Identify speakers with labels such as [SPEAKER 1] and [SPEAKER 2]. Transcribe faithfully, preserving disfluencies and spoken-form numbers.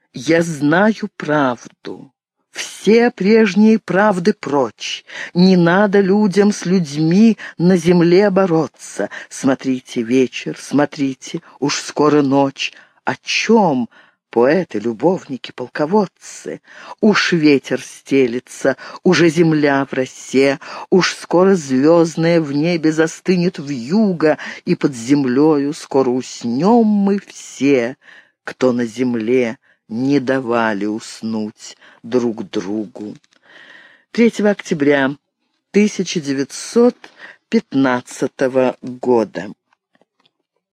[SPEAKER 1] Я знаю правду. Все прежние правды прочь. Не надо людям с людьми на земле бороться. Смотрите, вечер, смотрите, уж скоро ночь. О чем, поэты, любовники, полководцы? Уж ветер стелется, уже земля в росе, уж скоро звездное в небе застынет вьюга, и под землею скоро уснем мы все, кто на земле не давали уснуть друг другу. третьего октября тысяча девятьсот пятнадцатого года.